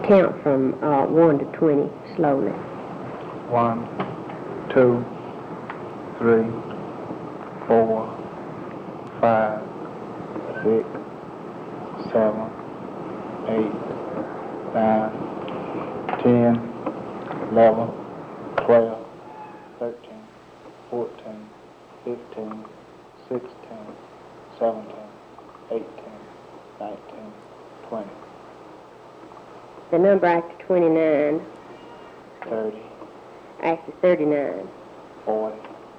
count from 1 to 20 slowly. 1, 2, 3, 4, 5, 6, 7, 8, 9, 10, 11, 12, 13, 14, 15, 16, 17, 18, 19, 20. The number after 29, 30, after 39. 40,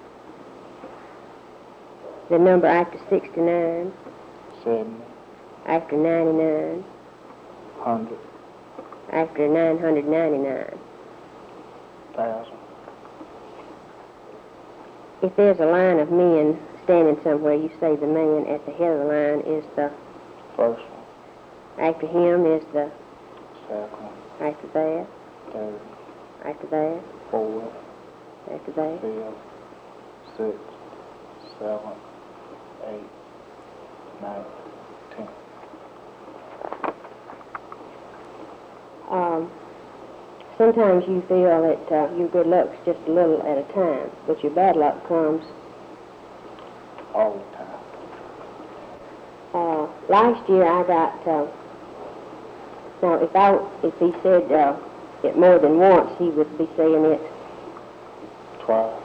The number after 69, 70, after 99, 100, after 999. 1,000. If there's a line of men standing somewhere, you say the man at the head of the line is the, First one, after him is the, second one, after that, third, after that, fourth, after that. fifth, sixth, seventh, eighth, ninth, 10th. Sometimes you feel that your good luck's just a little at a time, but your bad luck comes. All the time. Last year I got, now if he said it more than once, he would be saying it. Twice.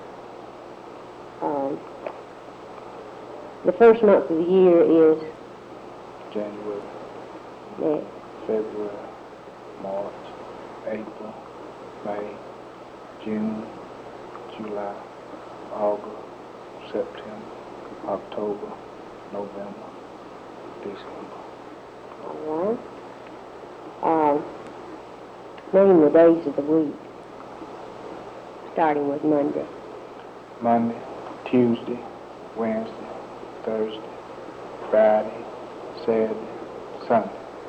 The first month of the year is January, next. February, March, April, May, June, July, August, September, October, November, December. All right. Name the days of the week, starting with Monday. Monday, Tuesday, Wednesday, Thursday, Friday, Saturday, Sunday.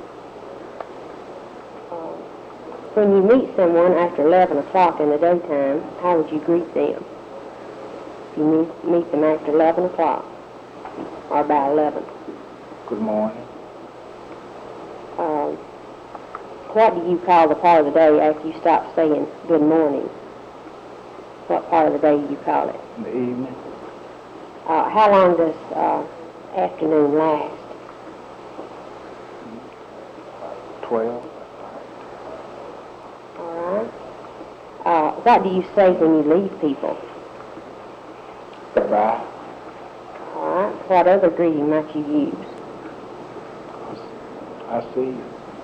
When you meet someone after 11 o'clock in the daytime, how would you greet them? If you meet them after 11 o'clock, or about 11. Good morning. What do you call the part of the day after you stop saying good morning? What part of the day do you call it? In the evening, How long does afternoon last? 12. All right. What do you say when you leave people? Goodbye. All right. What other greeting might you use? I see you.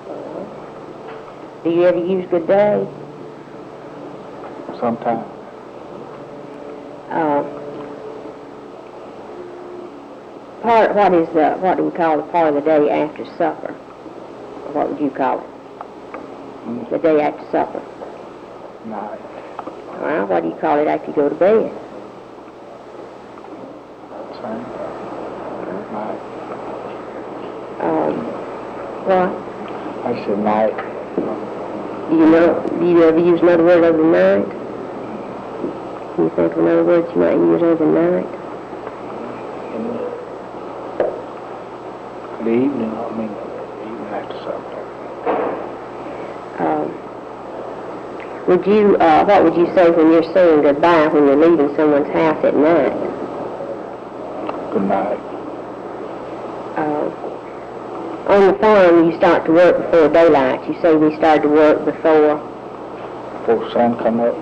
Do you ever use good day? Sometime. What do we call the part of the day after supper? Or what would you call it? The day after supper. Night. Well, what do you call it after you go to bed? Same. Night. What? I said night. Do you ever use another word other than night? Can you think of another word you might use other than night? In the evening, evening after supper. What would you say when you're saying goodbye when you're leaving someone's house at night? Good night. On the farm, you start to work before daylight. You say we started to work before sun come up.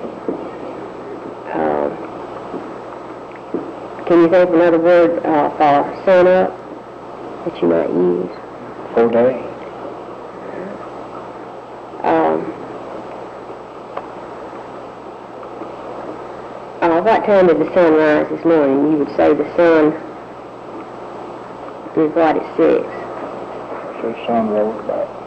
Can you think of another word for sun up that you might use? Full day. What time did the sun rise this morning? You would say the sun is what, at 6? So the sun rose about